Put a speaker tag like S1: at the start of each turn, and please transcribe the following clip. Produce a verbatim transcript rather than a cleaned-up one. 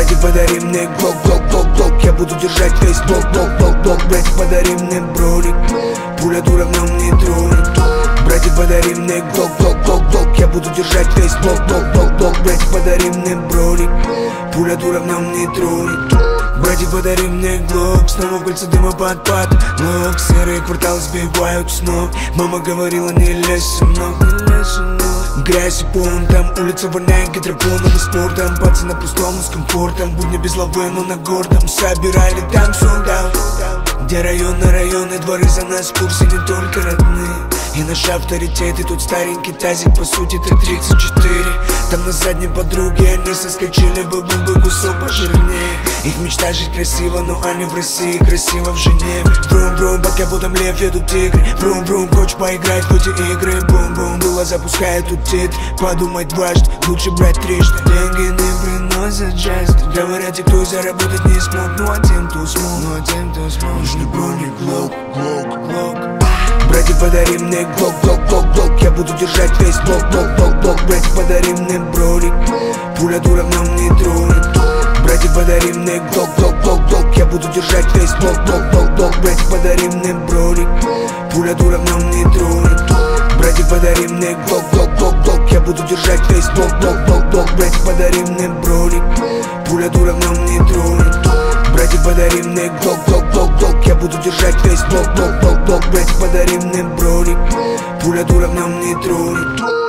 S1: Братья, подари мне глок, глок, глок, глок. Я буду держать весь блок, блок, блок, блок. Братья, подари мне броник, пуля дура в нем не тронет. Братья, подари мне глок, глок, глок, глок. Я буду держать весь блок, блок, блок, блок. Братья, подари мне броник, пуля дура в нем не тронет. Братья, подари мне глок, снова в кольце дыма подпад. Лок, серые кварталы сбивают с ног. Мама говорила, не лезь, сынок, не лезь, сынок. Грязь и пон, там улица воняет гидропоном и спортом. Пацаны на пустом с комфортом, будни без лавы, но на гордом. Собирали там солдат, где районы, районы, дворы за нас в курсе не только родные. И наш авторитет, и тут старенький тазик, по сути Т тридцать четыре. Там на задней подруге они соскочили бы, был бы кусок пожирнее. Их мечта жить красиво, но они в России, красиво в Женеве. Брум-брум, пока будем лев, едут тигры. Брум-брум, хочешь поиграть в эти игры. Бум-бум, было запускает тут тит. Подумать дважды, лучше брать трижды. Деньги не приносят счастья. Говорят, те, кто заработать не смог. Ну а тем, кто смог, ну а тем, кто смог. Нужны броник, глок, глок, глок. Братья, подари мне глок, глок, глок, глок. Я буду держать весь блок, блок, блок, блок. Братья, подари мне броник, пуля дура в нем не тронет. Братья, подари мне глок, глок, глок, глок. Я буду держать весь блок, блок, блок, блок. Братья, подари мне броник, пуля дура в нем не тронет. Братья, подари мне глок, глок, глок, глок. Я буду держать весь блок, блок, блок, блок. Братья, подари мне броник, пуля дура в нем не тронет. Братья, подари мне глок, глок, глок, глок. Я буду держать весь блок, блок, блок, блок. Братья, подари мне броник, пуля дура в нем не тронет.